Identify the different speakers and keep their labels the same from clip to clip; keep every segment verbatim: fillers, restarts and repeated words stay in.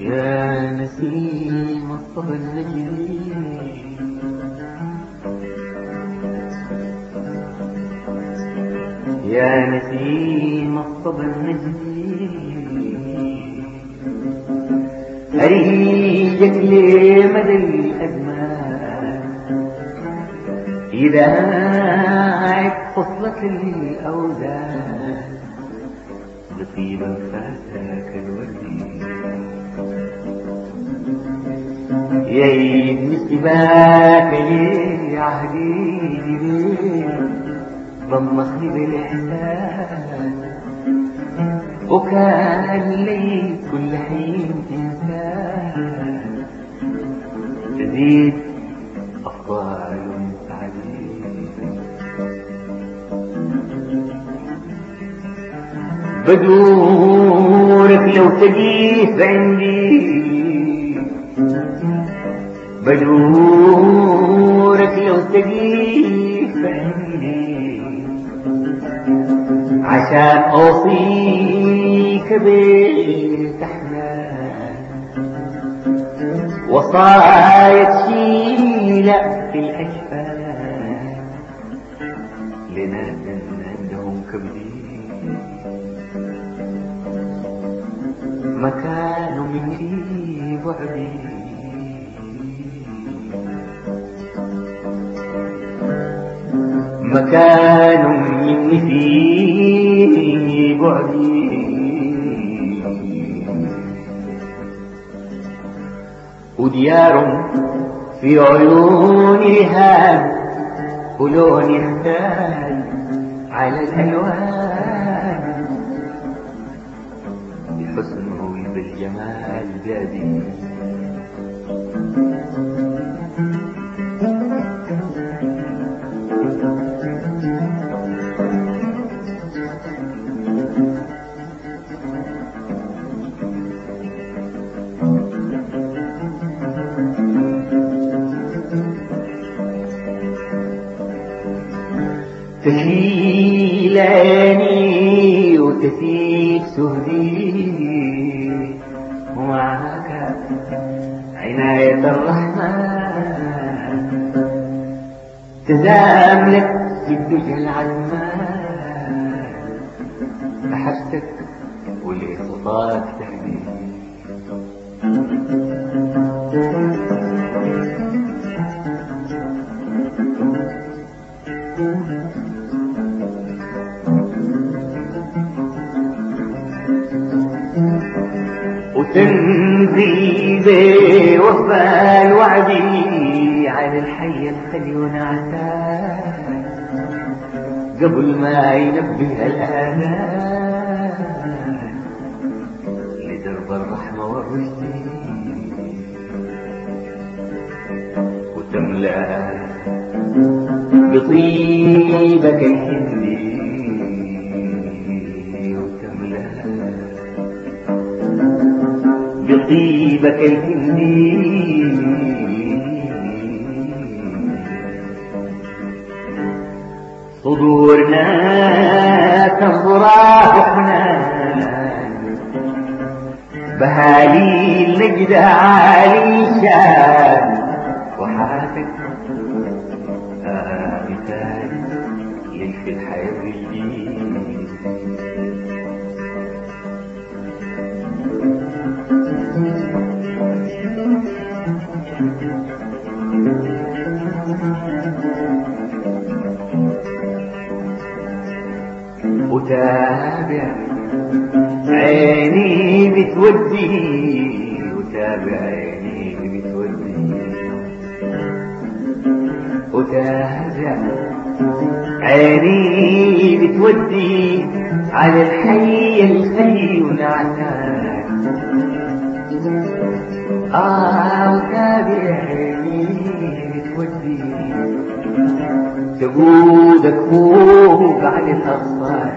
Speaker 1: يا نسيم الصبا النجري يا نسيم الصبا النجري أريجك لمدى الأزمان إذا فصلت الأوزان بطيبا فاتك الوردي يا ابن سباك يا عهدي ضمخني بالإحسان وكان لي كل حين إنسان تزيد أفضال عزيز بدورك لو تجيف عندي بدورك لو تجيف عندي عشان أوصيك بالتحنان وصايا تشيلك في الأجفان لناس عندهم كبدين مكان مني بعدي مكان مني في بعدي وديار في عيوني هان ولون يختال على الألوان بحسنه بالجمال بادي تشيل عيني وتسيب سهدي ومعك عناية الرحمن تزاملك في الدجى العزمان أحسك والإصطاد تهدي وتنزل بوفاء الوعد على الحي الخلي ونعتان قبل ما ينبه الآذان لدرب الرحمة والرشد وتملأ بطيبك الهندي وتملأ بطيبك الهندي صدورنا تنظرافقنا بهالي النجد عالي شان وحاتك آه مثال يكفي الحياة الجديد وتابع عيني بتودي وتابع عيني بتودي وتابع عيني بتودي على الحي الخلي ونعتان آه وتابع عيني بتودي تقودك فوق على الأغصان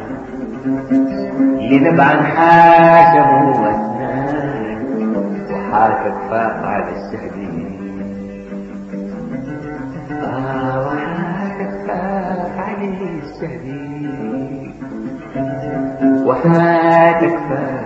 Speaker 1: لنبعا حاكم واسنان وحاكك فاق على الشهدين آه وحاكك فاق على الشهدين وحاكك فاق